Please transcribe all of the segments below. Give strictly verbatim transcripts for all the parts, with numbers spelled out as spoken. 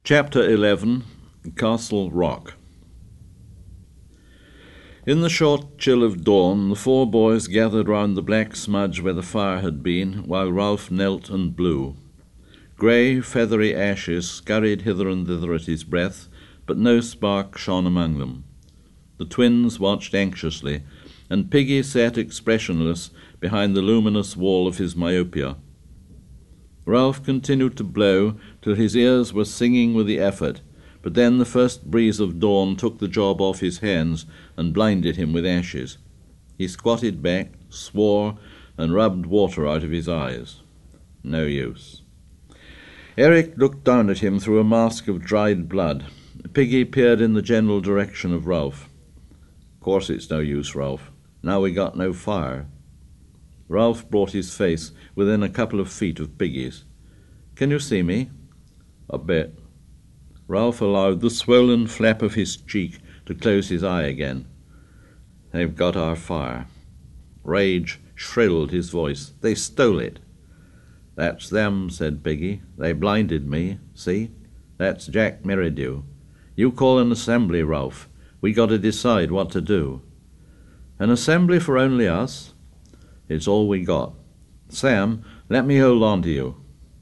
Chapter eleven. Castle Rock. In the short chill of dawn, the four boys gathered round the black smudge where the fire had been, while Ralph knelt and blew. Grey, feathery ashes scurried hither and thither at his breath, but no spark shone among them. The twins watched anxiously, and Piggy sat expressionless behind the luminous wall of his myopia. Ralph continued to blow till his ears were singing with the effort, but then the first breeze of dawn took the job off his hands and blinded him with ashes. He squatted back, swore, and rubbed water out of his eyes. No use. Eric looked down at him through a mask of dried blood. Piggy peered in the general direction of Ralph. "Course it's no use, Ralph. Now we got no fire." Ralph brought his face within a couple of feet of Piggy's. "Can you see me?" "A bit." Ralph allowed the swollen flap of his cheek to close his eye again. "They've got our fire." Rage shrilled his voice. "They stole it." "That's them," said Piggy. "They blinded me. See? That's Jack Merridew. You call an assembly, Ralph. We got to decide what to do." "An assembly for only us?" "It's all we got. Sam, let me hold on to you."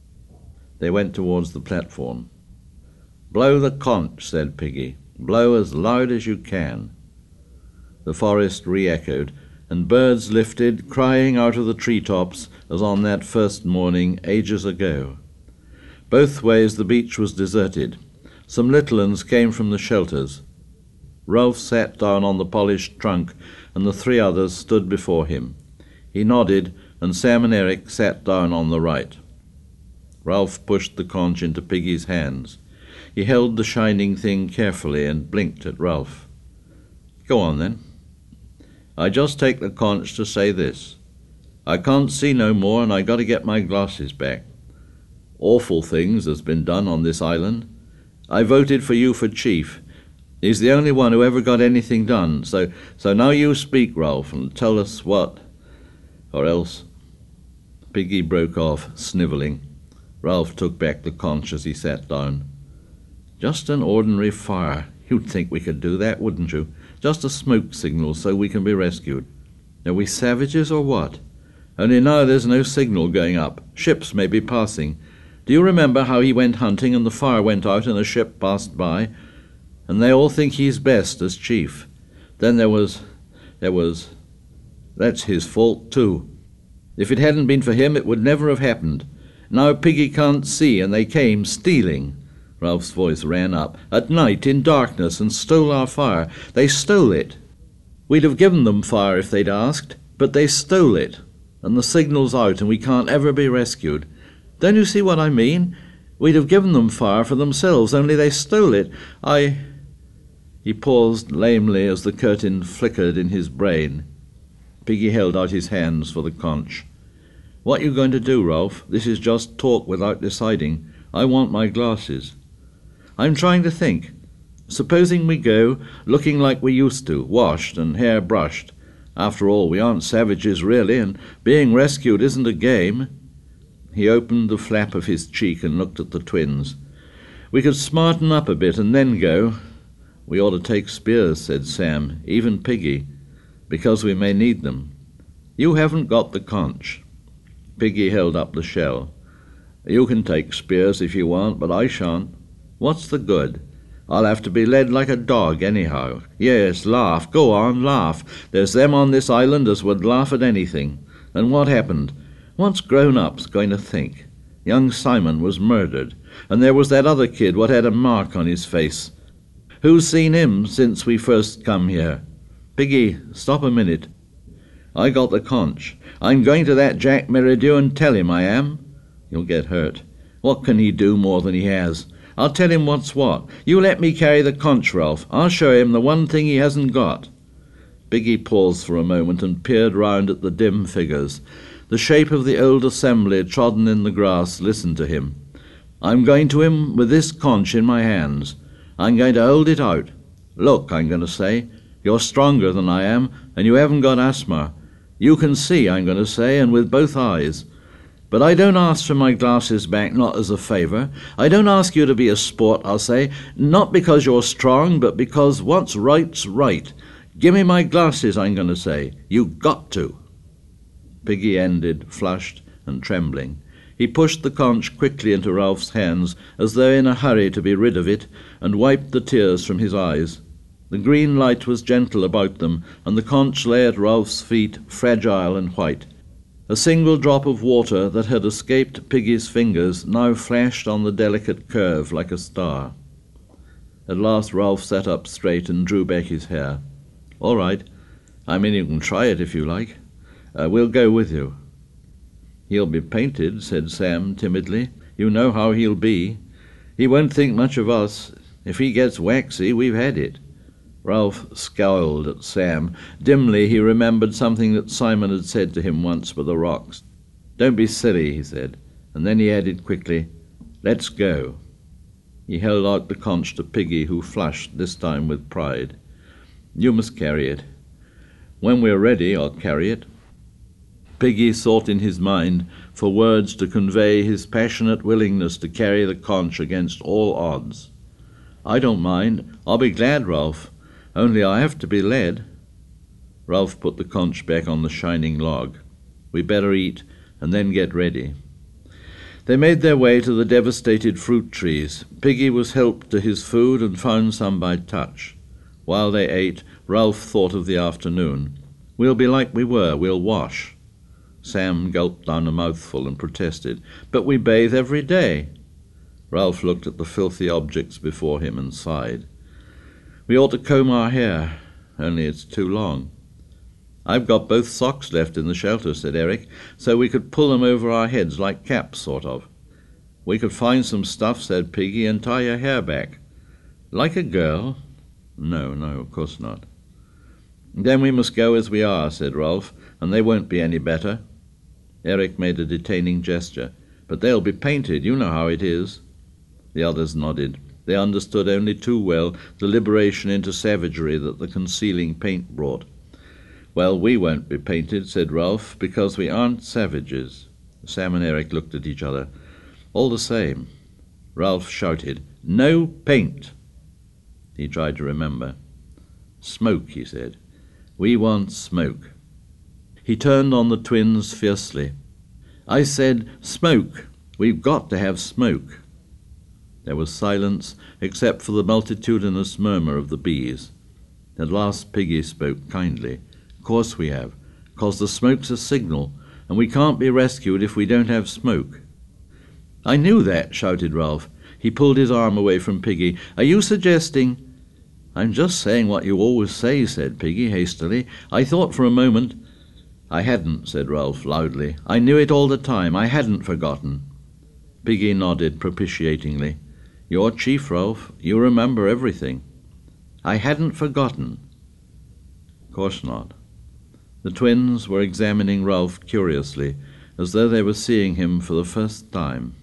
They went towards the platform. "Blow the conch," said Piggy. "Blow as loud as you can." The forest re-echoed, and birds lifted, crying out of the tree-tops as on that first morning, ages ago. Both ways the beach was deserted. Some little uns came from the shelters. Ralph sat down on the polished trunk, and the three others stood before him. He nodded, and Sam and Eric sat down on the right. Ralph pushed the conch into Piggy's hands. He held the shining thing carefully and blinked at Ralph. "Go on, then." "I just take the conch to say this. I can't see no more, and I got to get my glasses back. Awful things has been done on this island. I voted for you for chief. He's the only one who ever got anything done, so so now you speak, Ralph, and tell us what. Or else—" Piggy broke off, snivelling. Ralph took back the conch as he sat down. "Just an ordinary fire. You'd think we could do that, wouldn't you? Just a smoke signal so we can be rescued. Are we savages or what? Only now there's no signal going up. Ships may be passing. Do you remember how he went hunting and the fire went out and a ship passed by? And they all think he's best as chief. Then there was... there was... That's his fault, too. If it hadn't been for him, it would never have happened. Now Piggy can't see, and they came stealing." Ralph's voice ran up. "At night, in darkness, and stole our fire. They stole it. We'd have given them fire if they'd asked, but they stole it. And the signal's out, and we can't ever be rescued. Don't you see what I mean? We'd have given them fire for themselves, only they stole it. I—" He paused lamely as the curtain flickered in his brain. Piggy held out his hands for the conch. "What you going to do, Ralph? This is just talk without deciding. I want my glasses." "I'm trying to think. Supposing we go, looking like we used to, washed and hair brushed. After all, we aren't savages really, and being rescued isn't a game." He opened the flap of his cheek and looked at the twins. "We could smarten up a bit and then go." "We ought to take spears," said Sam, "even Piggy, because we may need them. You haven't got the conch." Piggy held up the shell. "You can take spears if you want, but I shan't. What's the good? I'll have to be led like a dog anyhow. Yes, laugh, go on, laugh. There's them on this island as would laugh at anything. And what happened? What's grown-ups going to think? Young Simon was murdered, and there was that other kid what had a mark on his face. Who's seen him since we first come here? Piggy, stop a minute. I got the conch. I'm going to that Jack Merridew and tell him I am." "You'll get hurt. What can he do more than he has? I'll tell him what's what. You let me carry the conch, Ralph. I'll show him the one thing he hasn't got." Piggy paused for a moment and peered round at the dim figures. The shape of the old assembly trodden in the grass listened to him. "I'm going to him with this conch in my hands. I'm going to hold it out. Look, I'm going to say, you're stronger than I am, and you haven't got asthma. You can see, I'm going to say, and with both eyes. But I don't ask for my glasses back, not as a favour. I don't ask you to be a sport, I'll say, not because you're strong, but because what's right's right. Give me my glasses, I'm going to say. You got to. Piggy ended, flushed and trembling. He pushed the conch quickly into Ralph's hands, as though in a hurry to be rid of it, and wiped the tears from his eyes. The green light was gentle about them, and the conch lay at Ralph's feet, fragile and white. A single drop of water that had escaped Piggy's fingers now flashed on the delicate curve like a star. At last Ralph sat up straight and drew back his hair. "All right. I mean, you can try it if you like. Uh, we'll go with you." "He'll be painted," said Sam timidly. "You know how he'll be. He won't think much of us. If he gets waxy, we've had it." Ralph scowled at Sam. Dimly he remembered something that Simon had said to him once by the rocks. "Don't be silly," he said, and then he added quickly, "Let's go." He held out the conch to Piggy, who flushed, this time with pride. "You must carry it. When we're ready, I'll carry it." Piggy sought in his mind for words to convey his passionate willingness to carry the conch against all odds. "I don't mind. I'll be glad, Ralph. Only I have to be led." Ralph put the conch back on the shining log. "We better eat and then get ready." They made their way to the devastated fruit trees. Piggy was helped to his food and found some by touch. While they ate, Ralph thought of the afternoon. "We'll be like we were. We'll wash." Sam gulped down a mouthful and protested. "But we bathe every day." Ralph looked at the filthy objects before him and sighed. "We ought to comb our hair, only it's too long." "I've got both socks left in the shelter," said Eric, "so we could pull them over our heads like caps, sort of." "We could find some stuff," said Piggy, "and tie your hair back." "Like a girl?" "No, no, of course not." "Then we must go as we are," said Ralph, "and they won't be any better." Eric made a detaining gesture. "But they'll be painted, you know how it is." The others nodded. They understood only too well the liberation into savagery that the concealing paint brought. "Well, we won't be painted," said Ralph, "because we aren't savages." Sam and Eric looked at each other. "All the same." Ralph shouted, "No paint!" He tried to remember. "Smoke," he said. "We want smoke." He turned on the twins fiercely. "I said smoke. We've got to have smoke." There was silence, except for the multitudinous murmur of the bees. At last Piggy spoke kindly. "Of course we have, 'cause the smoke's a signal, and we can't be rescued if we don't have smoke." "I knew that," shouted Ralph. He pulled his arm away from Piggy. "Are you suggesting—" "I'm just saying what you always say," said Piggy hastily. "I thought for a moment—" "I hadn't," said Ralph loudly. "I knew it all the time. I hadn't forgotten." Piggy nodded propitiatingly. "You're chief, Ralph. You remember everything." "I hadn't forgotten." "Of course not." The twins were examining Ralph curiously, as though they were seeing him for the first time.